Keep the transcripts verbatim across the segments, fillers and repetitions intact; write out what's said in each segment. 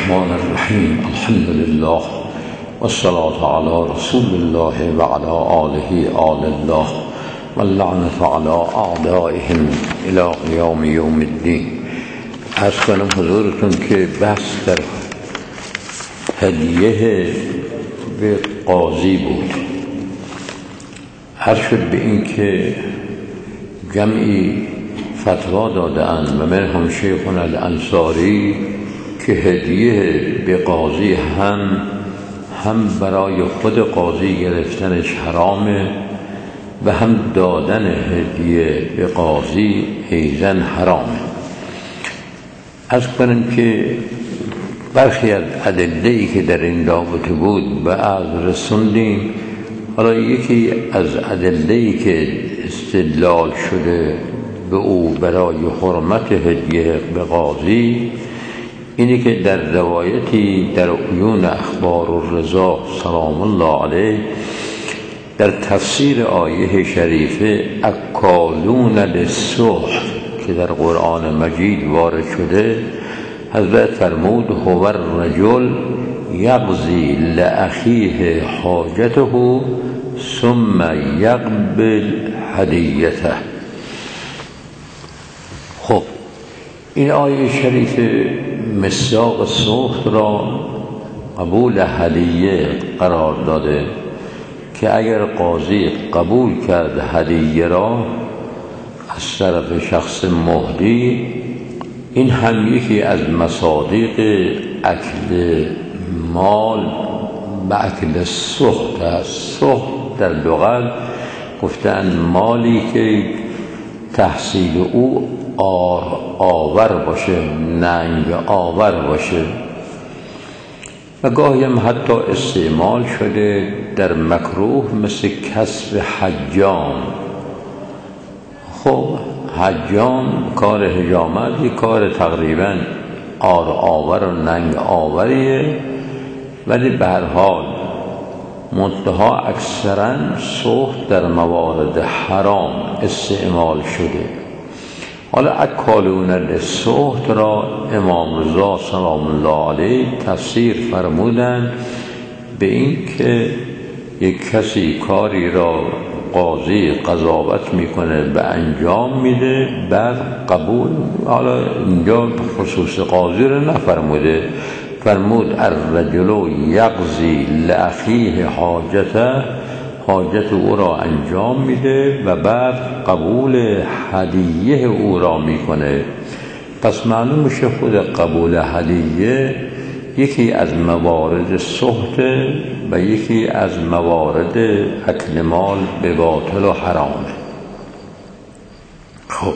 الرحمن الرحیم. الحمد لله والصلاة علی رسول الله و علی آله آل الله واللعنة علی اعدائهم الی یوم یوم الدین. عرض کنم حضورتون که بحث در هدیه به قاضی بود. عرض شد به این که جمعی فتوا دادند و منهم شیخنا الانصاری که هدیه به قاضی هم هم برای خود قاضی گرفتنش حرامه و هم دادن هدیه به قاضی ایضاً حرامه. از کنم که برخی از ادله‌ای که در این رابطه بود و از رسوندیم. حالا یکی از ادله‌ای که استدلال شده به او برای حرمت هدیه به قاضی اینی که در روایتی در عیون اخبار الرضا سلام الله علیه در تفسیر آیه شریفه اکالون للسحت که در قرآن مجید وارد شده، حضرت فرمود هو الرجل یقضی لأخیه حاجته ثم یقبل هدیته. خب این آیه شریف مصداق سحت را قبول هدیه قرار داده که اگر قاضی قبول کرد هدیه را از طرف شخص مهدی، این هم یکی از مصادیق اکل مال و اکل سحت است. سحت در لغت گفتن مالی که تحصیل او آر آور باشه، ننگ آور باشه و گاهی هم حتی استعمال شده در مکروه مثل کسب حجام. خب حجام کار حجامت یک کار تقریبا آر آور و ننگ آوریه، ولی به هر حال منتها اکثرا سحت در موارد حرام استعمال شده. حالا اکالون للسحت را امام رضا سلام الله علیه تفسیر فرمودند به این که یک کسی کاری را قاضی قضاوت میکنه و انجام میده، بعد قبول، حالا اینجا خصوص قاضی رو نفرموده، فرمود الرجل یقضی لأخیه حاجته، حاجت او را انجام میده و بعد قبول هدیه او را میکنه. پس معلوم میشه خود قبول هدیه یکی از موارد سحت و یکی از موارد اکل مال به باطل و حرامه. خب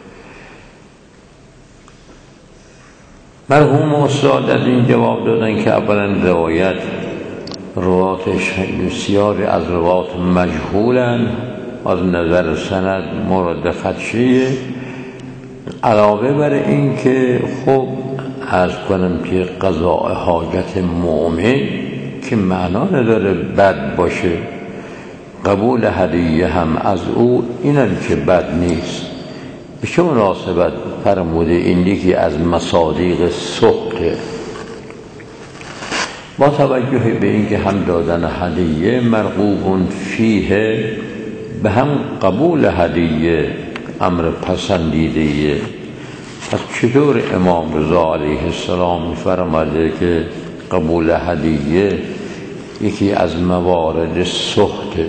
مرحوم استاد از این جواب دادن که اولا روایت رواتش بسیاری از روات مجهولن، از نظر سند مورد خدشیه. علاوه بر این که خب عرض کنم که قضاء حاجت مؤمن که معنا نداره بد باشه، قبول هدیه هم از او اینم که بد نیست. به چه مناسبت فرموده این یکی از مصادیق سحته؟ با توجه به اینکه هم دادن هدیه مرغوب فیه به هم قبول هدیه امر پسندیده. پس چطور امام رضا علیه السلام فرموده که قبول هدیه یکی از موارد سحته؟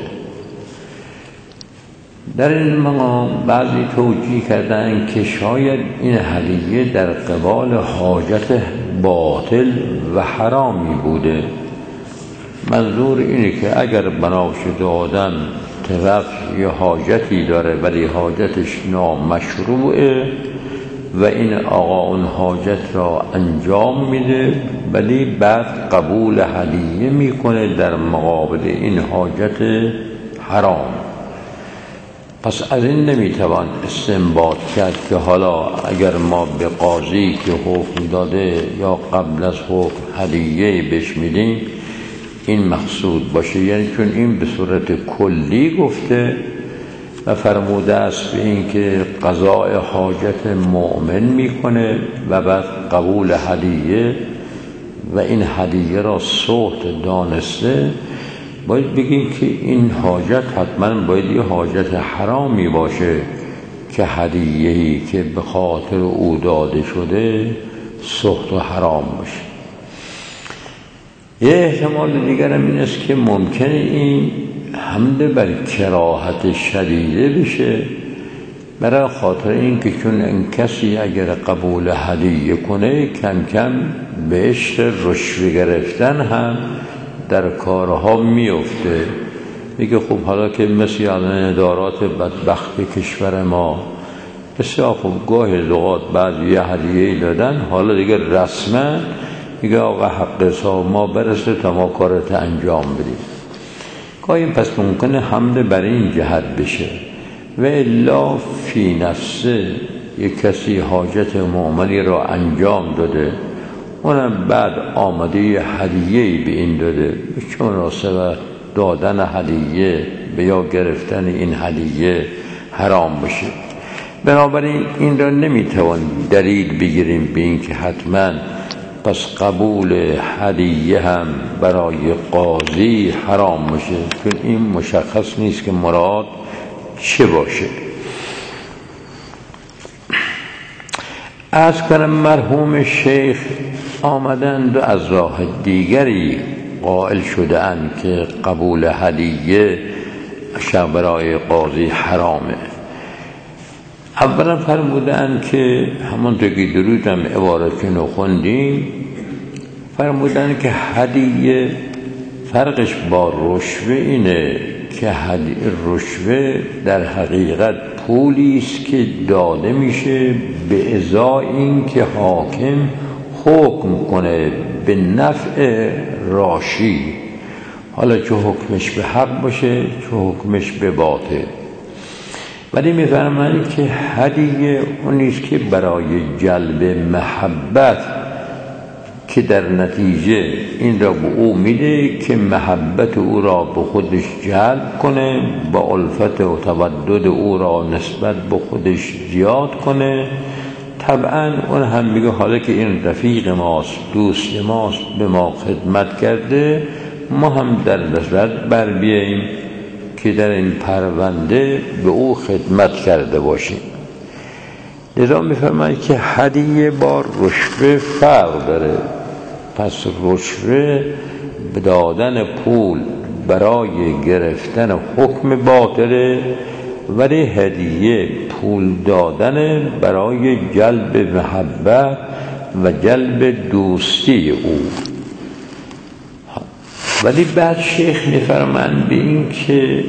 در این مقام بعضی توجیه کردن که شاید این هدیه در قبال حاجت باطل و حرامی بوده. منظور اینه که اگر بنا شده آدم طرف یه حاجتی داره ولی حاجتش نامشروعه و این آقا اون حاجت را انجام میده ولی بعد قبول هدیه میکنه در مقابل این حاجت حرام، پس از این نمیتوان استنباط کرد که حالا اگر ما به قاضی که حکم داده یا قبل از حکم هدیه بهش میدیم این مقصود باشه. یعنی چون این به صورت کلی گفته و فرموده است به این که قضاء حاجت مؤمن میکنه و بعد قبول هدیه و این هدیه را سخت دانسته، باید بگیم که این حاجت حتما باید یه حاجت حرامی باشه که هدیه‌ای که به خاطر او داده شده سخت و حرام باشه. یه احتمال دیگر هم این است که ممکنه این حمله بر کراهت شدیده بشه، برای خاطر این که چون این کسی اگر قبول هدیه کنه کم کم بهش رشوه گرفتن هم در کارها میفته. میگه خب حالا که مثل ادارات بدبخت کشور ما بسیار خوب گاهی اوقات بعضی یه هدیه دادن، حالا دیگه رسما میگه آقا حق حساب ما برسه تا ما کارت انجام بدیم. گاهی پس ممکنه حمله بر این جهت بشه و الا فی نفسه یک کسی حاجت معاملی را انجام داده، اونم بعد آمده یه هدیه‌ای به این داده، چون مناسبت دادن هدیه به یا گرفتن این هدیه حرام باشه. بنابراین این را نمیتوان دلیل بگیریم به این که حتما پس قبول هدیه هم برای قاضی حرام باشه، چون این مشخص نیست که مراد چه باشه. از کنم مرحوم شیخ آمدند و از راه دیگری قائل شدند که قبول هدیه برای قاضی حرامه. اولا فرمودند که همانطور که درود هم عبارتون رو خوندیم، فرمودند که هدیه فرقش با رشوه اینه که رشوه در حقیقت پولی است که داده میشه به ازای این که حاکم حکم کنه به نفع راشی، حالا چه حکمش به حق باشه چه حکمش به باطل. ولی میفرمایند که هدیه اونیست که برای جلب محبت که در نتیجه این را به او میده که محبت او را به خودش جلب کنه، با الفت و تودد او را نسبت به خودش زیاد کنه. طبعا اون هم میگه حالا که این رفیق ماست، دوست ماست، به ما خدمت کرده، ما هم در نظرت بر بیاییم که در این پرونده به او خدمت کرده باشیم. لذا میفرماید که هدیه با رشوه فرق داره. پس رشوه به دادن پول برای گرفتن حکم باطله، ولی هدیه پول دادن برای جلب محبت و جلب دوستی او. ولی بعد شیخ میفرماند به این که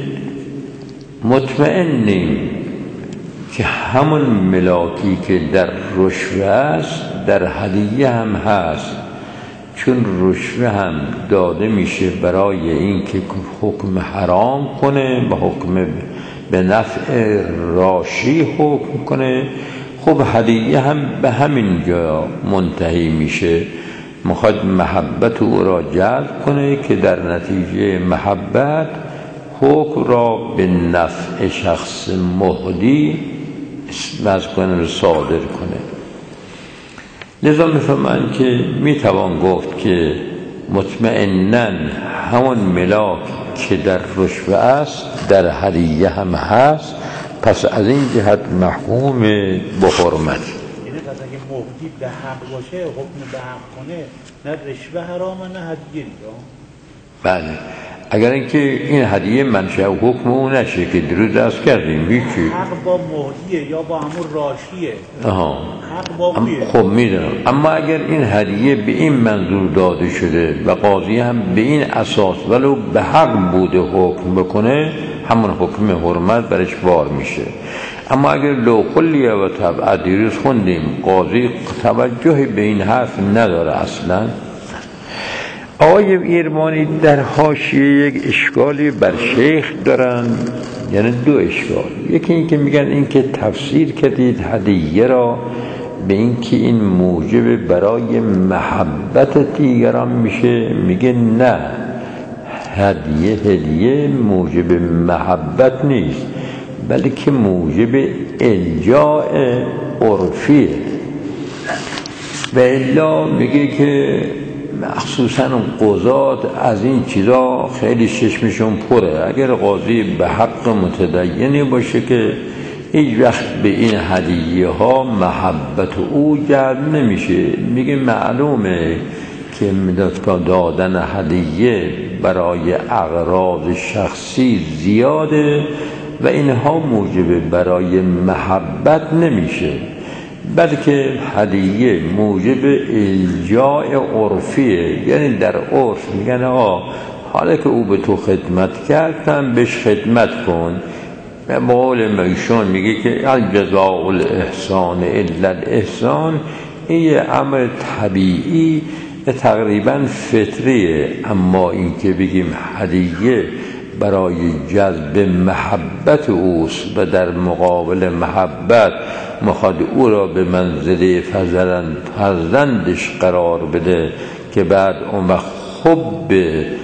مطمئنیم که همون ملاکی که در رشوه است در هدیه هم هست، چون رشوه هم داده میشه برای این که حکم حرام کنه و حکم به نفع راشی حکم کنه. خب هدیه هم به همین جا منتهی میشه، میخواد محبت او را جلب کنه که در نتیجه محبت حکم را به نفع شخص مهدی مزگان صادر کنه. لذا میفهمند که میتوان گفت که مطمئناً همون ملاک که در رشوه است در هدیه هم هست، پس از این جهت محکوم به حرمت. یعنی پس اگه مهدی به حق باشه، حکم به حق کنه، نه رشوه حرامه نه هدیه دیگه. بله، اگر اینکه این هدیه منشأ حکم اون نشه که درود از کردیم هیچی. حق با مهدیه یا با همون راشیه. آها. حق با اویه. خب میدونم، اما اگر این هدیه به این منظور داده شده و قاضی هم به این اساس ولو به حق بوده حکم بکنه، همون حکم حرمت برش بار میشه. اما اگر لو کلیه و طبع دیروز خوندیم قاضی توجه به این حرف نداره اصلا. آقای ایرمانی در حاشیه یک اشکالی بر شیخ دارن، یعنی دو اشکال. یکی این که میگن این که تفسیر کردید هدیه را به این که این موجب برای محبت دیگران میشه، میگه نه، هدیه هدیه موجب محبت نیست بلکه موجب الجاء عرفیه. و الا میگه که مخصوصا قضات از این چیزا خیلی چشمشون پره. اگر قاضی به حق متدینی باشه که هیچ وقت به این هدیه ها محبت او جلب نمیشه. میگه معلومه که دادن هدیه برای اغراض شخصی زیاده و اینها موجب برای محبت نمیشه، بلکه هدیه موجب الجاء عرفیه. یعنی در عرف میگن آقا حالا که او به تو خدمت کرد هم بهش خدمت کن. به قول میشون میگه که الجزاء الاحسان الا الاحسان، این یه امر طبیعی تقریبا فطریه. اما این که بگیم هدیه برای جذب محبت اوست و در مقابل محبت مخواد او را به منزله فرزند فرزندش قرار بده که بعد اون وقت حب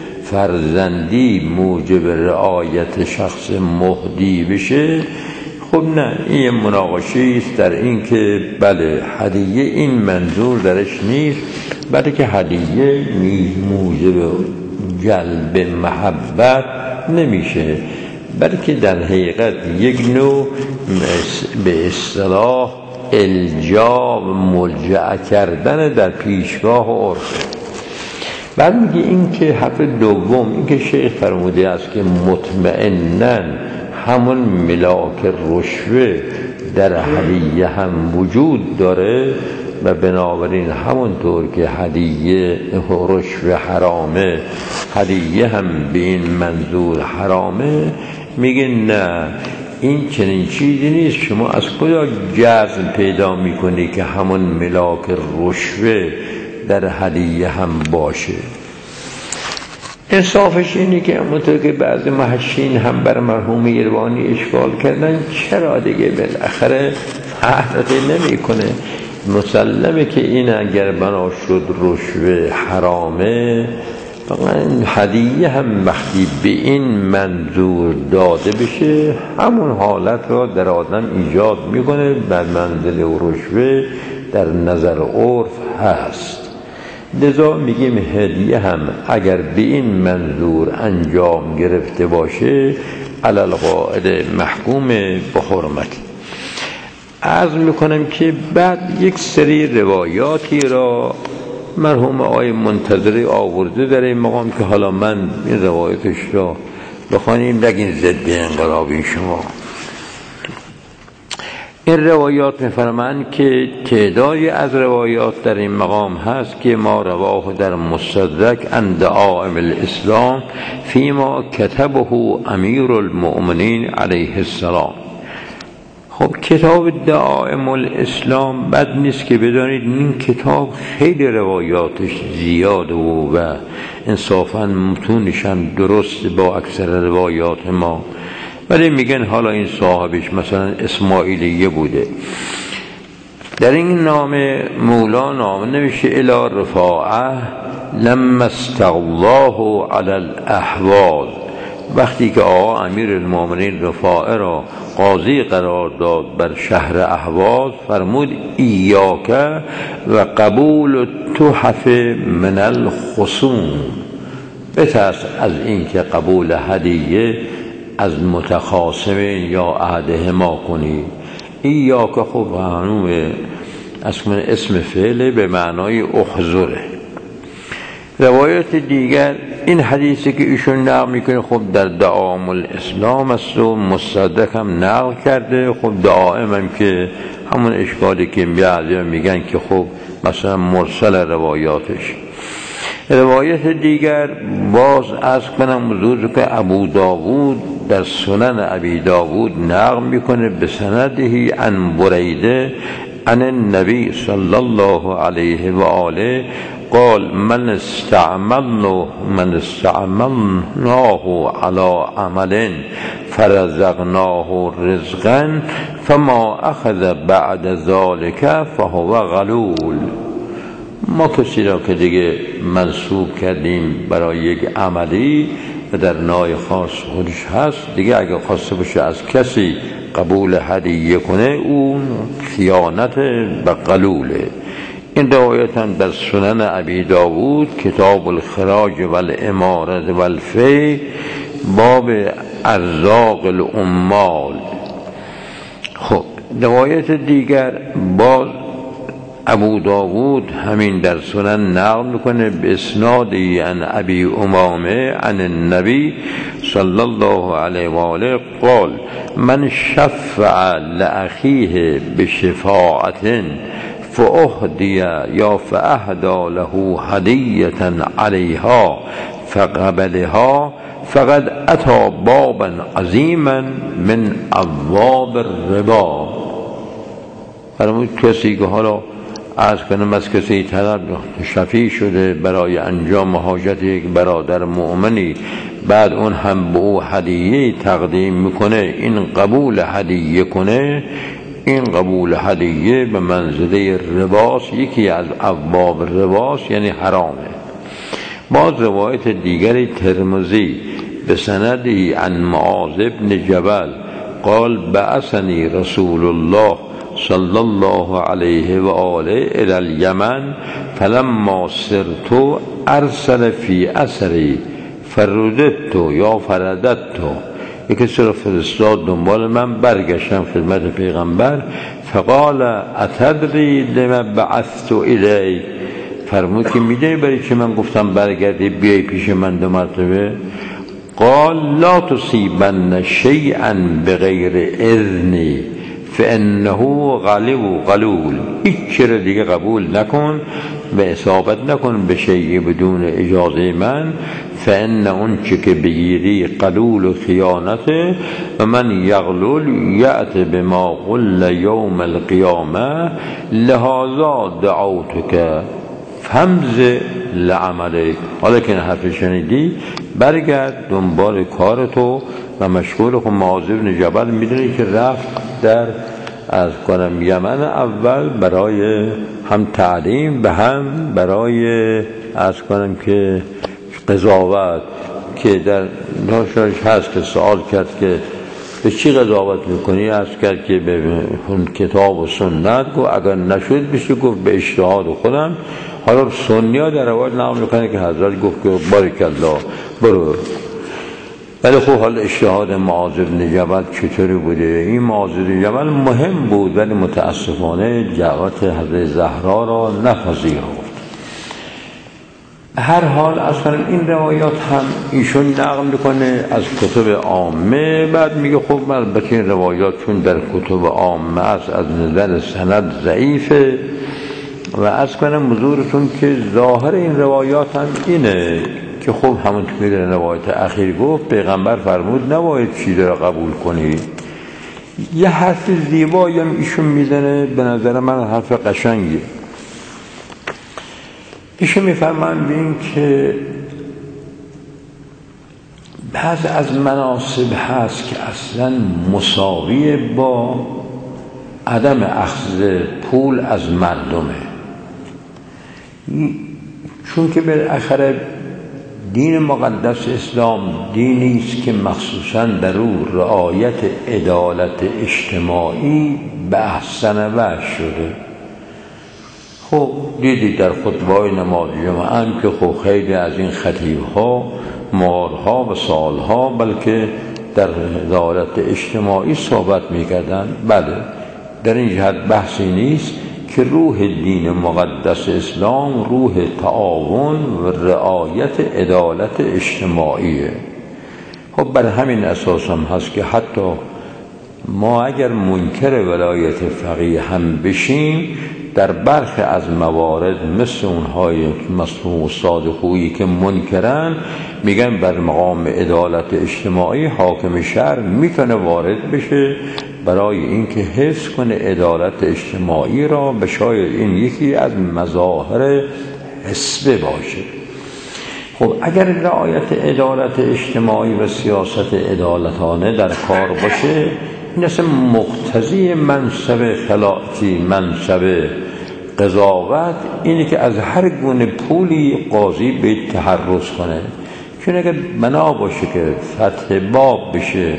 فرزندی موجب رعایت شخص مهدی بشه، خب نه، این مناقشه است در این که بله هدیه این منظور درش نیست، بلکه هدیه موجب جلب محبت نمیشه، بلکه در حقیقت یک نوع به اصطلاح الجا و ملجأ کردن در پیشگاه و عرف. بعد میگه این که حرف دوم، این که شیخ فرموده است که مطمئناً همون ملاک رشوه در هدیه هم وجود داره و بنابراین همونطور که هدیه رشوه حرامه، هدیه هم به این منظور حرامه. میگه نه، این چنین چیزی نیست. شما از کجا جزم پیدا میکنی که همون ملاک رشوه در هدیه هم باشه؟ انصافش اینه که همونطور که بعضی محشین هم بر مرحوم ایروانی اشکال کردن، چرا دیگه بالاخره فرقی نمی کنه. مسلمه که این اگر بنا شد رشوه حرامه، هدیه هم وقتی به این منظور داده بشه همون حالت را در آدم ایجاد میکنه، بر منزل رشوه در نظر عرف هست. لذا میگیم هدیه هم اگر به این منظور انجام گرفته باشه علی القاعده محکوم به حرمت. عرض میکنم که بعد یک سری روایاتی را مرحوم آقای منتظری آورده در این مقام که حالا من این روایتش را بخوانیم نگین ضد انقلابی شما. این روایات می‌فرمایند که تعدادی از روایات در این مقام هست که ما رواه در مستدرک عن دعائم الاسلام فیما کتبه امیر المؤمنین علیه السلام. خب کتاب دعائم الاسلام بد نیست که بدانید این کتاب خیلی روایاتش زیاده و, و انصافاً متونش هم درست با اکثر روایات ما، ولی میگن حالا این صاحبش مثلا اسماعیلیه بوده. در این نام مولا نام نمیشه الی رفاعه لما استغلاه علی الاحواز. وقتی که آقا امیر المؤمنین رفاعه را قاضی قرار داد بر شهر اهواز، فرمود ایاک و قبول تحف من الخصوم، بترس از این که قبول هدیه از متخاصمین یا عهده ما کنی. ایاک خب معلوم اسم فعل به معنای احذره. روایت دیگر این حدیثی که ایشون نقل میکنه خب در دعائم الاسلام است و مصدق هم نقل کرده. خب دعائم هم که همون اشکالی که بعضی میگن که خب مثلا مرسل روایاتش. روایت دیگر باز از کنم حضور که ابو داوود در سنن ابی داوود نقل میکنه به سندهی عن بریده عن النبی صلی الله علیه و آله قال من استعملنا من استعملناه على عمل فرزقناه رزقا فما اخذ بعد ذلك فهو غلول. ما کسی را که دیگه منصوب کردیم برای یک عملی و در نوع خاص خودش هست، دیگه اگه خواسته باشه از کسی قبول هدیه کنه اون خیانت و غلوله. این روایت هم در سنن ابی داود کتاب الخراج و الامارت و الفی باب ارزاق العمال. خب روایت دیگر باز ابو داود همین در سنن نقل میکنه به اسنادی عن ابی امامه عن النبی صلی الله علیه و آله قال من شفع لاخیه بشفاعة فاهدی یا فاهدى له هدیة علیها فقبلها فقد اتى بابا عظیما من ابواب الربا. فرمود کسی که حالا عرض کنم از کسی طلب شفیع شده برای انجام حاجت یک برادر مؤمنی، بعد اون هم به او هدیه تقدیم میکنه، این قبول هدیه کنه، این قبول هدیه به منزله رباس، یکی از ابواب رباس یعنی حرامه. باز روایت دیگری ترمذی به سندی عن معاذ بن جبل قال بعثني رسول الله صلی الله علیه و آله الى الیمن فلما سرت ارسل فی اثری فرددت یا فرددت، یکی سر فرستاد دنبال من، برگشتم خدمت پیغمبر، فقال اتدری لما بعثت الیک، فرمود که میدونی برای چه من گفتم برگردی بیای پیش من دو مرتبه؟ قال لا تصیبن شیئا بغیر اذنی فانه غلو غلول، هیچ چیز دیگه قبول نکن و اصابت نکن به شیء بدون اجازه من، فان اون چه که بگیری قلول و خیانته، و من یغلل یأت بما قل یوم القیامه لهذا دعوتک فمز لعملک. حالا که این حرف شنیدی برگرد دنبال کارتو و مشغول خود. معاذ بن جبل میدونی که رفت در از کنم یمن اول برای هم تعلیم و هم برای از کنم که قضاوت، که در ناشاش هست که سوال کرد که به چی قضاوت میکنی؟ از کرد که به کتاب و سنت. گفت اگر نشد بشه، گفت به اجتهاد خودم. حالا سنی ها در روایت نقل میکنه که حضرت گفت که بارک الله برو. ولی خب حال اجتهاد معاذ بن جبل چطوری بوده؟ این معاذ بن جبل مهم بود ولی متاسفانه دعوت حضرت زهرا را نپذیرفت. هر حال اصلا این روایات هم ایشون نقل میکنه از کتب عامه، بعد میگه خب من البته این روایات چون در کتب عامه است از نظر سند ضعیفه، و از کنم حضورتون که ظاهر این روایات هم اینه که خب همون که در روایت اخیر گفت پیغمبر فرمود نباید چیز را قبول کنی. یه حرف زیبایی هم ایشون میزنه، به نظر من حرف قشنگی. ایشون میفرمان بین که بعض از مناسب هست که اصلا مساوی با عدم اخذ پول از مردمه، چون که بالاخره دین مقدس اسلام دینی است که مخصوصا در او رعایت عدالت اجتماعی به احسن وجه شده. خب دیدید در خطبه‌های نماز جمعه هم که خب خیلی از این خطیب‌ها مارها و سالها بلکه در عدالت اجتماعی صحبت می‌کردن. بله در این جهت بحثی نیست که روح دین مقدس اسلام روح تعاون و رعایت عدالت اجتماعیه. خب بر همین اساس هم هست که حتی ما اگر منکر ولایت فقیه هم بشیم، در برخی از موارد مثل اونهای مسموع استاد خویی که منکرن میگن بر مقام عدالت اجتماعی حاکم شهر میتونه وارد بشه برای اینکه حفظ کنه عدالت اجتماعی را، به شاید این یکی از مظاهر حسبه باشه. خب اگر رعایت عدالت اجتماعی و سیاست عدالتانه در کار باشه، این اصلا مقتضی منصب خلافتی، منصب قضاوت اینه که از هر گونه پولی قاضی به تحرز کنه. چون اگر بنا باشه که فتح باب بشه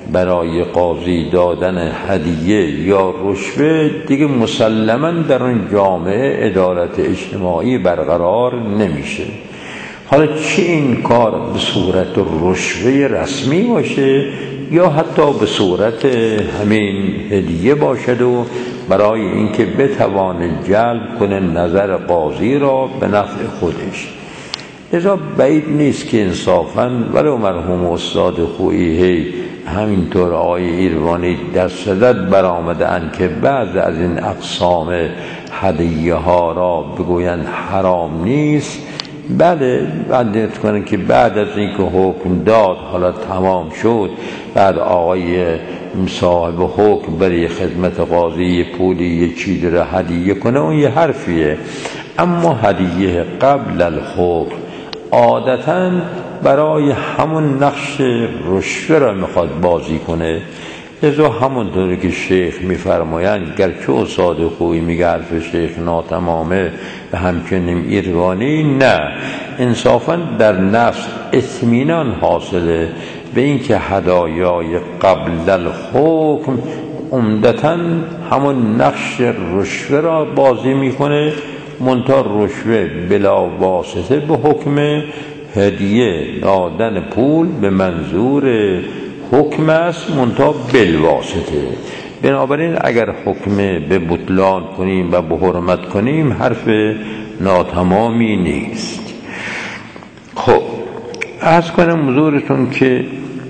برای قاضی دادن هدیه یا رشوه دیگه مسلماً در اون جامعه عدالت اجتماعی برقرار نمیشه. حالا چه این کار به صورت رشوه رسمی باشه یا حتی به صورت همین هدیه باشد و برای اینکه بتوانه جلب کنه نظر قاضی را به نفع خودش. لذا بعید نیست که انصافاً ولو مرحوم استاد خویی همینطور آقای ایروانی در صدد برآمدند که بعض از این اقسام هدیه ها را بگویند حرام نیست. بله، بعد کنن که بعد از اینکه حکم داد حالا تمام شد، بعد آقای صاحب حکم برای خدمت قاضی پولی یه چیزی را هدیه کنه، اون یه حرفیه. اما هدیه قبل الحکم عادتاً برای همون نقش رشوه را میخواد بازی کنه. لذا همونطوری که شیخ میفرمایند، گرچه استاد خویی میگه حرف شیخ ناتمامه و همچنین ایروانی، نه، انصافاً در نفس اطمینان حاصله به اینکه هدایای قبل الحکم عمدتاً همون نقش رشوه را بازی میکنه، منتها رشوه بلا واسطه به حکم هدیه دادن پول به منظور حکم است، منتها بالواسطه. بنابراین اگر حکم به بطلان کنیم و به حرمت کنیم حرف ناتمامی نیست. خب عرض کنم حضورتون که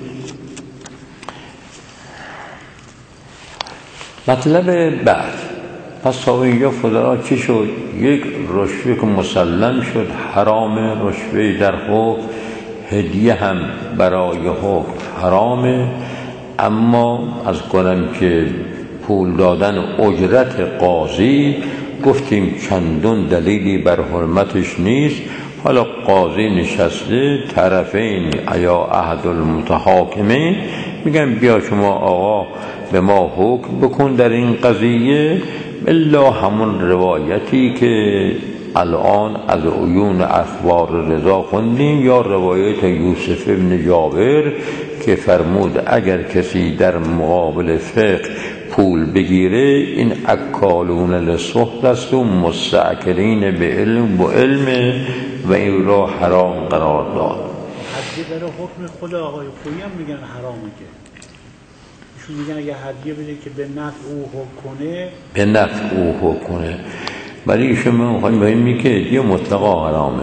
مطلب بعد، پس تا اینجا فضلا چی شد؟ یک رشوه که مسلم شد حرام، رشوه در حکم، هدیه هم برای حکم حرامه. اما از کنم که پول دادن اجرت قاضی گفتیم چندون دلیلی بر حرمتش نیست. حالا قاضی نشسته، طرفین یا احد المتحاکمین میگن بیا شما آقا به ما حکم بکن در این قضیه، الا همون روایتی که الان از عیون اخبار رضا خوندیم یا روایت یوسف ابن جابر که فرمود اگر کسی در مقابل فقه پول بگیره این اکالون للسحت است و مستأکلین به علم و علم و این را حرام قرار داد. هدیه برای حکم خود آقای خویی هم میگن حرامه، که ایشون میگن اگه هدیه بده که به نفع او حکم کنه، به نفع او حکم کنه، برای ایشون من میخوایم باید میگه که هدیه مطلقا حرامه.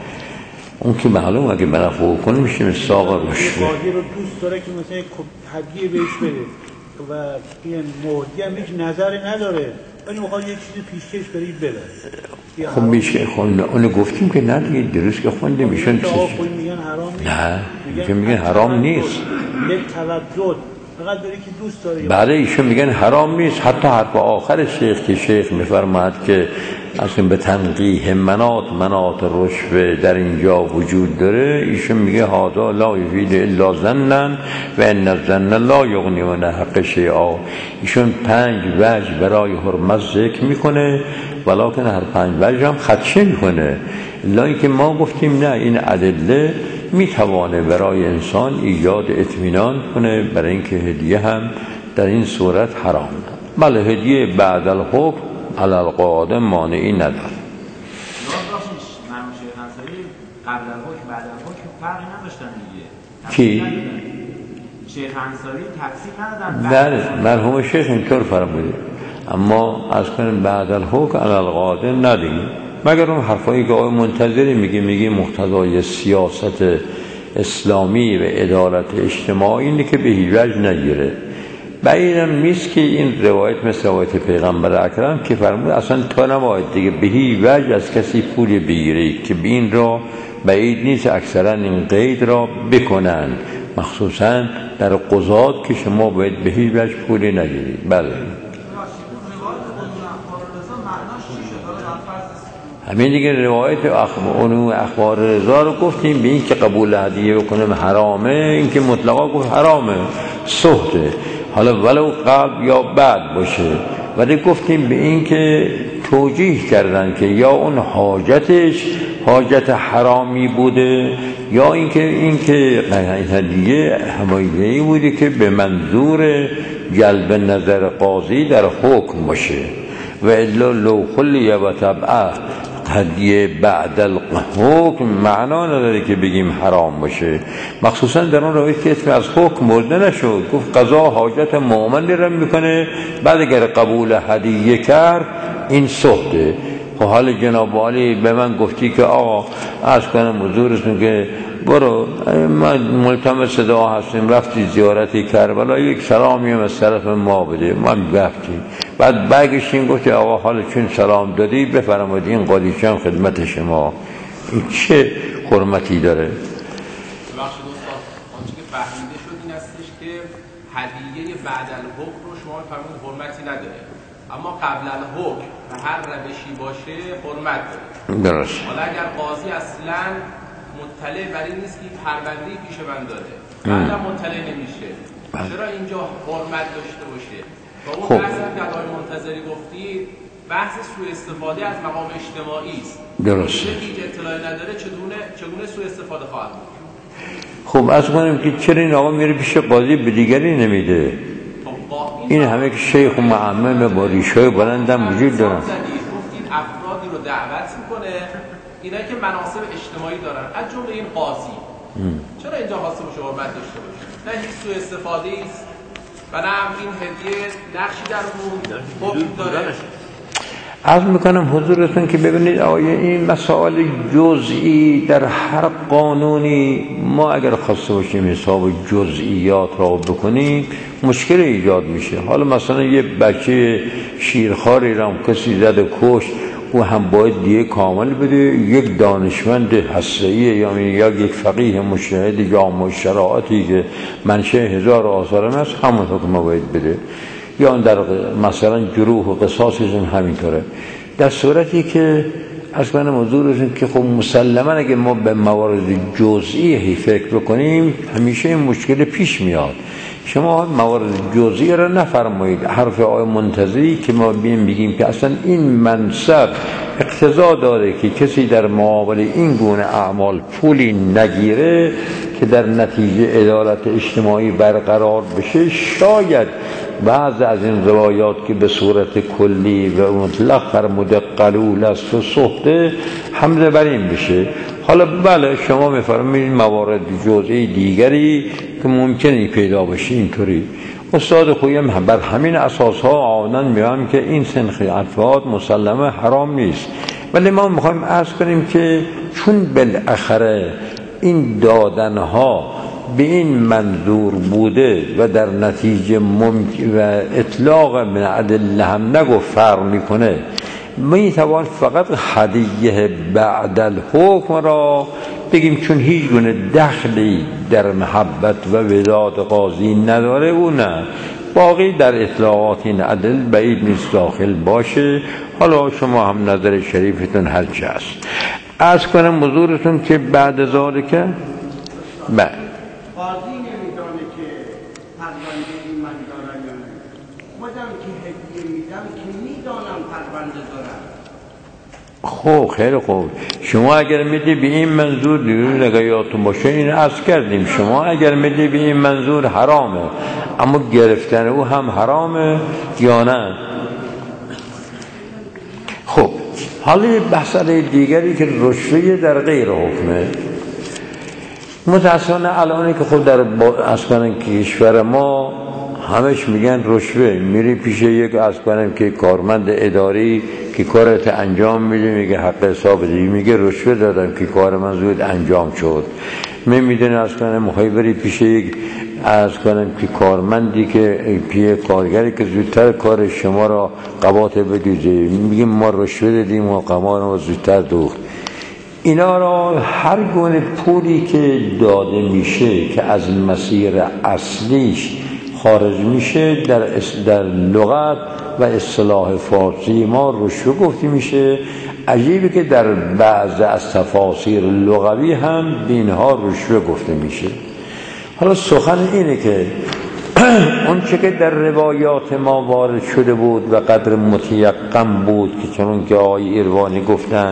اون که معلوم اگه به نفع او کنه میشه مثل ساق رشوه. قاضی رو دوست داره که مثلا هدیه بهش بده و این مهدی هم هیچ نظری نداره، ولی میخواد یه چیزی پیشکش بری بده. خب میشه خون اونو گفتیم که نه دیگه درست که خوندیم ایشون چیز میگن حرام نیست. نه میگن, میگن حرام نیست، یک توجد فقط داری که دوست داری. بله ایشون میگن حرام نیست. حتی حرف آخر شیخ که شیخ میفرماید که اصلا به تنقیح منات منات رشوه در اینجا وجود داره، ایشون میگه هذا لا یفید الا ظنا و ان الظن لا یغنی عن حق شیئا. ایشون پنج وجه برای حرمت ذکر میکنه، ولکن هر پنج وجه هم خدشه میکنه. الا که ما گفتیم نه، این ادله میتوانه برای انسان ایجاد اطمینان کنه برای اینکه هدیه هم در این صورت حرام. بله هدیه بعد الحکم علی القاعده مانعی نداره. مرحوم شیخ انصاری قبل الحکم بعد الحکم فرقی نداشتن دیگه. کی؟ شیخ انصاری تفسیر ندادن. بله مرحوم شیخ اینطور فرموده، اما از کنیم بعد الحکم علی القاعده ندیم، مگر اون حرفایی که آقای منتظری میگه میگه مقتضای سیاست اسلامی و عدالت اجتماعی اینه که به هیچ وجه نگیره. بعیدم نیست که این روایت مثل روایت پیغمبر اکرم که فرمود اصلا تا نباید دیگه به هیچ وجه از کسی پول بگیره، که به این را بعید نیست اکثرا این قید را بکنن، مخصوصا در قضات که شما باید به هیچ وجه پولی نگیرید. بله همین دیگه روایت اخبار اخبار رضا رو گفتیم، به این که قبول هدیه بکنم حرامه، این که مطلقا گفت حرامه سحته، حالا ولو قبل یا بعد باشه. ولی گفتیم به این که توجیه کردن که یا اون حاجتش حاجت حرامی بوده یا اینکه اینکه هدیه هدیه‌ای بوده که به منظور جلب نظر قاضی در حکم باشه و الا لو خلی و تبعه هدیه بعد الحکم معنا نداره که بگیم حرام باشه، مخصوصا در اون روایت که اسم از حکم برده نشد، گفت قضا حاجت مؤمن را میکنه، بعد اگر قبول هدیه کرد این سخته. خب حال جناب عالی به من گفتی که آقا عرض کنم حضورتون که برو ما ملتمس دعا هستیم، رفتی زیارتی کربلا یک سلامی هم از طرف ما بده، من رفتیم، بعد برگشتیم گفتی آقا حالا چون سلام دادی بفرمایید این قالیچه هم خدمت شما. این چه حرمتی داره؟ ببخشید استاد، آنچه که فهمیده شد این هستش که هدیه بعد الحکم رو شما فرمودید حرمتی نداره، اما قبل الحکم و هر روشی باشه حرمت داره. درست. حالا اگر قاضی اصلا مطلع بر این نیست که پرونده‌ای پیش من داره، بعدم مطلع نمیشه، چرا اینجا حرمت داشته باشه؟ و اون خب. بحث هم که آقای منتظری گفتید بحث سوء استفاده از مقام اجتماعی است. درسته. هیچ اطلاعی نداره چگونه چگونه سوء استفاده خواهد بود. خب از کنیم که چرا این آقا میره پیش قاضی به دیگری نمیده؟ این همه که شیخ و معمم با ریشهای بلندم وجود دارن. گفتید افرادی رو دعوت میکنه اینایی که مناصب اجتماعی دارن از جمله این قاضی، چرا اینجا حاصل باشه حرمت داشته باشه؟ نه هیچ سوء استفاده است و نه این هدیه نقشی در اون حکم داره. عرض میکنم حضورتون که ببینید آیا این مسائل جزئی در هر قانونی ما اگر خواسته باشیم حساب جزئیات را بکنیم مشکل ایجاد میشه. حالا مثلا یه بچه شیرخواری را کسی زده کشت، او هم باید دیه کامل بده، یک دانشمند هسته‌ای یا یک فقیه مجتهد جامع شرایطی که منشأ هزار آثار است همون حکم باید بده، یا در مثلا جروح و قصاصشون همینطوره. در صورتی که از من حضورشون که خب مسلما اگه ما به موارد جزئی فکر بکنیم همیشه این مشکل پیش میاد. شما موارد جزئی را نفرمایید. حرف آقای منتظری که ما بیم بگیم که اصلا این منصب اقتضا داره که کسی در مقابل این گونه اعمال پولی نگیره که در نتیجه عدالت اجتماعی برقرار بشه، شاید بعض از این روایات که به صورت کلی و مطلق فرموده قلول است و سخته حمله بر این بشه. حالا بله شما میفرمایید موارد جزئی دیگری که ممکنی پیدا بشه اینطوری. استاد خویم بر همین اساس ها آنان میگم که این سنخ افراد مسلمه حرام نیست، ولی ما میخوایم عرض کنیم که چون بالاخره این دادن ها به این منظور بوده و در نتیجه ممکن و اطلاق من ادله هم نگو فرق میکنه، میتوان فقط هدیه بعد الحکم را بگیم چون هیچ گونه دخلی در محبت و وداد قاضی نداره او نه، باقی در اطلاعات این عدل بعید نیست داخل باشه. حالا شما هم نظر شریفتون هر چه است. عرض کنم حضورتون که بعد ذالک که بله قاضی نمیدانه که پرونده این من دارم یا نه، خودم که هدیه میدم که میدانم پرونده دارم. خوب خیلی خوب. شما اگر میدی به این منظور دیروز اگر یادتون باشه این عرض کردیم، شما اگر میدی به این منظور حرامه، اما گرفتن او هم حرامه یا نه؟ خب حالا یه مسئله دیگری که رشوه در غیر حکمه. متاسفانه الان که خود در اسکنن کشور ما همش میگن رشوه، میری پیش یک اسکنن که کارمند اداری که کارت انجام میده میگه حق حساب دی، میگه رشوه دادم که کار من زود انجام شد. من میدونی اسکنن مخوای بری پیش یک اسکنن که کارمندی که پیه کارگری که زودتر کار شما را قباط بدوزه، میگه ما رشوه دادیم و قمار ما زودتر دوخت. اینا را هر گونه پولی که داده میشه که از مسیر اصلیش خارج میشه در در لغت و اصطلاح فارسی ما رشوه گفته میشه. عجیبه که در بعض از تفاسیر لغوی هم اینها رشوه گفته میشه. حالا سخن اینه که اون چه که در روایات ما وارد شده بود و قدر متیقن بود که چون که آقای ایروانی گفتن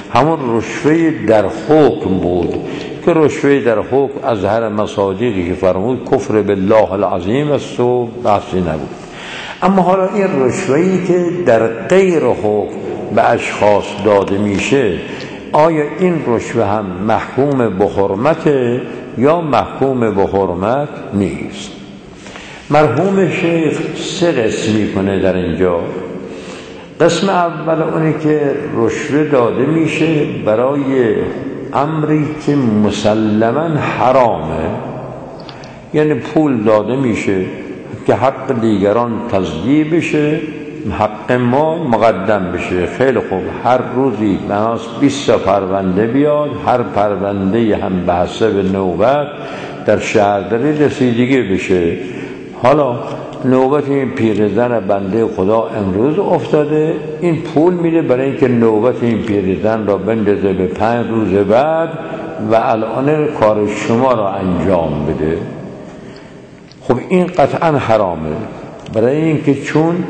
همون رشوه در حکم بود که رشوه در حکم از هر مصادیقی که فرمود کفر بالله العظیم است و بحثی نبود. اما حالا این رشوهی که در غیر حکم به اشخاص داده میشه، آیا این رشوه هم محکوم به حرمته یا محکوم به حرمت نیست؟ مرحوم شیخ سه قسم میکنه در اینجا. قسم اول اونی که رشوه داده میشه برای امری که مسلماً حرامه، یعنی پول داده میشه که حق دیگران تضییع بشه، حق ما مقدم بشه. خیلی خوب، هر روزی بناس بیست تا پرونده بیاد، هر پرونده هم به حسب نوبت در شهرداری رسیدگی بشه. حالا نوبت این پیرزن بنده خدا امروز افتاده، این پول میده برای اینکه نوبت این پیرزن را بندازه به پنج روز بعد و الان کار شما را انجام بده. خب این قطعا حرامه، برای اینکه چون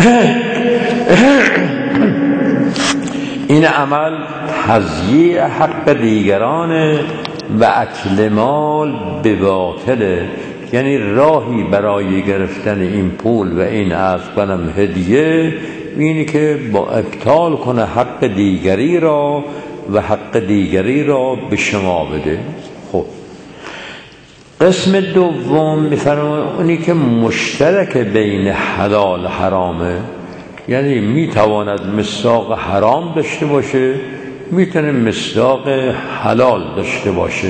این عمل تضییع حق دیگرانه و اکل مال به باطله، یعنی راهی برای گرفتن این پول و این از کنم هدیه اینی که با ابطال کنه حق دیگری را و حق دیگری را به شما بده. خب قسم دوم میفرماید اونی که مشترک بین حلال حرامه، یعنی میتواند مصداق حرام داشته باشه، میتونه مصداق حلال داشته باشه.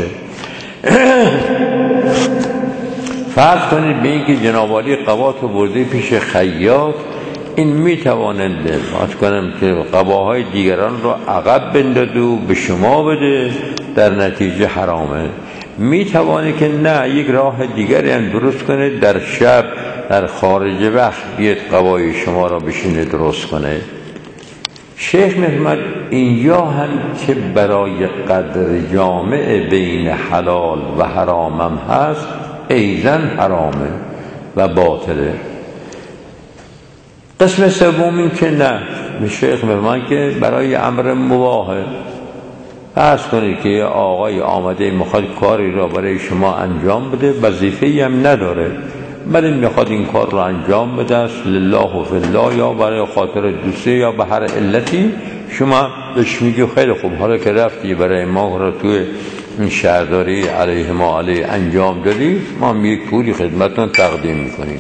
فرض کنید به اینکه جناب عالی قباتو برده پیش خیاط، این میتواند فرض کنم که قباهای دیگران رو عقب بندازه و به شما بده، در نتیجه حرامه. میتوانه که نه یک راه دیگری هم درست کنه، در شب در خارج وقت بیاد قبای شما را بشینه درست کنه. شیخ محمد اینجا هم که برای قدر جامع بین حلال و حرام هم هست ایزن حرامه و باطله. قسم سوم این که نه، شیخ محمد که برای امر مباهه، فرض کنید که آقای آمده میخواد کاری را برای شما انجام بده، وظیفه‌ای هم نداره ولی میخواد این کار را انجام بده است لله و فی الله یا برای خاطر دوسته یا به هر علتی، شما بهش میگی خیلی خوب حالا که رفتی برای ما را توی این شهرداری علیه ما علیه انجام دادی، ما یک پولی خدمتتون تقدیم میکنیم.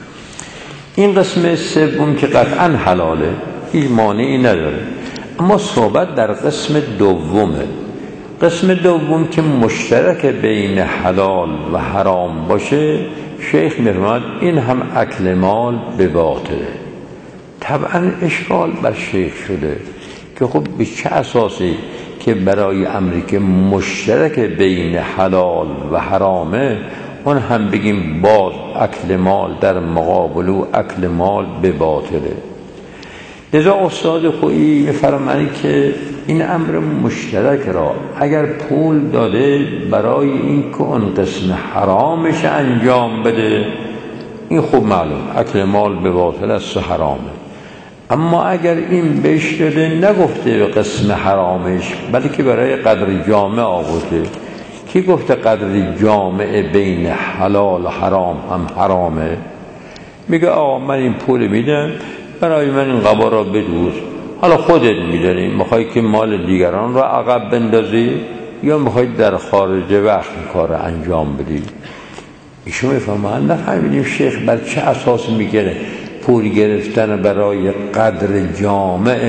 این قسم سوم که قطعا حلاله، هیچ مانعی نداره. اما صحبت در قسم دومه. قسم دوم که مشترک بین حلال و حرام باشه، شیخ می‌فرماید این هم اکل مال به باطله. طبعا اشکال بر شیخ شده که خب به چه اساسی که برای امری که مشترک بین حلال و حرامه اون هم بگیم باز اکل مال در مقابل و اکل مال به باطله. لذا استاد خویی می‌فرماید که این امر مشترک را اگر پول داده برای این که اون قسم حرامش انجام بده، این خوب معلوم اکل مال به باطل است و حرامه. اما اگر این بهش داده نگفته به قسم حرامش بلکه برای قدر جامع آورده، کی گفته قدر جامع بین حلال و حرام هم حرامه؟ میگه آقا من این پول میدم برای من این قبا را بدوز، حالا خودت میدانی میخوای که مال دیگران را عقب بندازی یا میخوای در خارج وقت کار انجام بدی. ایشون میفهمن نفهمیدیم شیخ بر چه اساس میگه پول گرفتن برای قدر جامع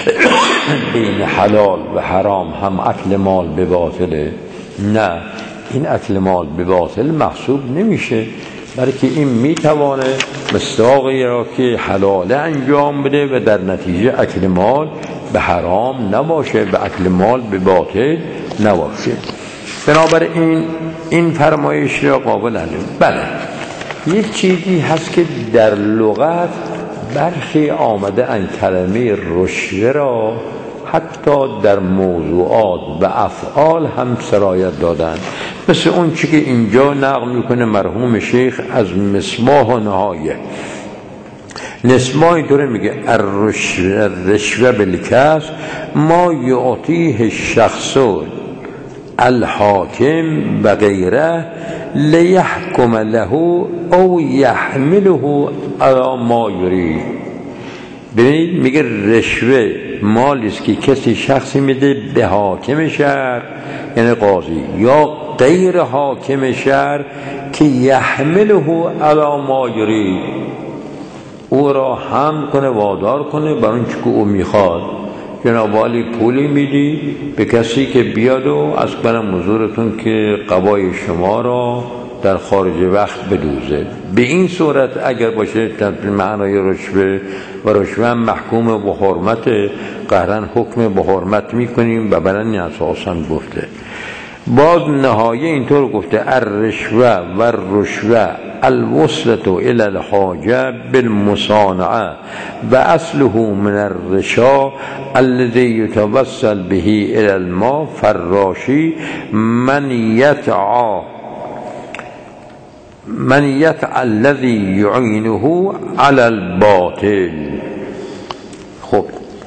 بین حلال و حرام هم اکل مال به باطله. نه، این اکل مال به باطل محسوب نمیشه، بلکه این میتوانه مصداقی را که حلال انجام بده و در نتیجه اکل مال به حرام نباشه، به اکل مال به باطل نباشه. بنابراین این فرمایش را قابل علم. بله، یک چیزی هست که در لغت برخی آمده ان کلمه رشوه را حتی در موضوعات و افعال هم سرایت دادن، مثل اون چی که اینجا نقل میکنه مرحوم شیخ از مصباح و نهایه. نسبه اینطوره میگه الرشوه بالکسب ما یعطیه الشخص الحاکم و غیره لیحکم له او یحمله علی ما یرید. ببینید میگه رشوه مالی است که کسی شخصی میده به حاکم شهر یعنی قاضی یا غیر حاکم شهر که یحمله علی ما یرید، او را هم کنه وادار کنه بر اون چه که او میخواد. جناب والی پولی میدی به کسی که بیاد و از کنم حضورتون که قبای شما را در خارج وقت بدوزه. به این صورت اگر باشه معنای رشوه و رشوه هم محکوم به حرمت، قهرن حکم به حرمت میکنیم و برن اساسا گفته. باز نهایه اینطور گفته الرشوه و الرشوه الوصلة الى الحاجه بالمصانعه و اصله من الرشا الذي يتوصل به الى الماء فراشی من یتعا من یتعا الذي يعينه على الباطل. خب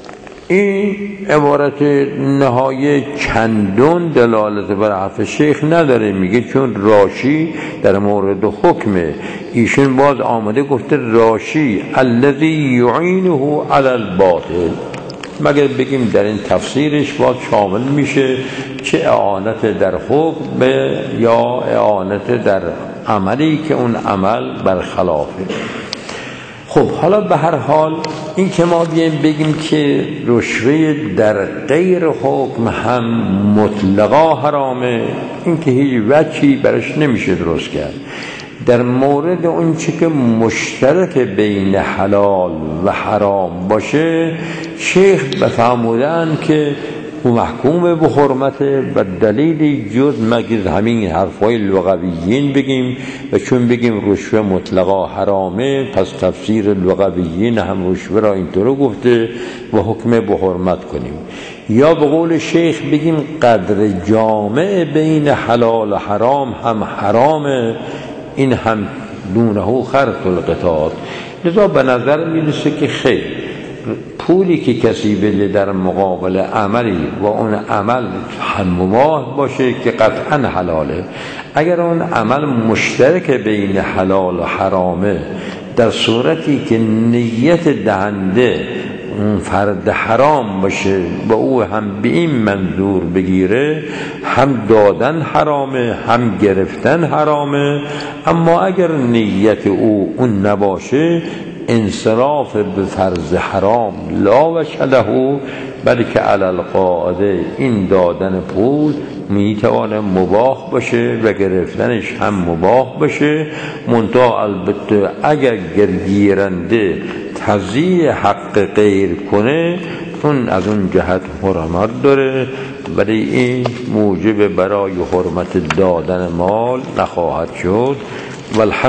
این عبارت نهایه چندون دلالت بر حرف شیخ نداره، میگه چون راشی در مورد حکمه، ایشون باز آمده گفته راشی الذی یعینه علی الباطل. مگر بگیم در این تفسیرش باز شامل میشه چه اعانت در حکم یا اعانت در عملی که اون عمل برخلافه. خب حالا به هر حال این که ما بیایم بگیم که رشوه در غیر حکم هم مطلقا حرامه، این که هیچ وجهی برش نمیشه درست کرد. در مورد اون چی که مشترک بین حلال و حرام باشه شیخ بفرمودن که محکوم به حرمت و دلیلی جز مگز همین حرفای لغویین بگیم و چون بگیم رشوه مطلقا حرامه پس تفسیر لغویین هم رشوه را اینطور گفته و حکم به حرمت کنیم، یا به قول شیخ بگیم قدر جامع بین حلال و حرام هم حرامه، این هم دونه خرط القطاع. لذا به نظر میرسه که خیر پولی که کسی بده در مقابل عملی و اون عمل هم مباح باشه که قطعا حلاله، اگر اون عمل مشترک بین حلال و حرامه در صورتی که نیت دهنده اون فرد حرام باشه و او هم به این منظور بگیره هم دادن حرامه هم گرفتن حرامه. اما اگر نیت او اون نباشه انصراف به فرض حرام لا وجه له، بلکه علی القاعده این دادن پول میتوانه مباح باشه و گرفتنش هم مباح باشه، منتها البته اگر گیرنده تضییع حق غیر کنه اون از اون جهت حرمت داره، ولی این موجب برای حرمت دادن مال نخواهد شد. والحمد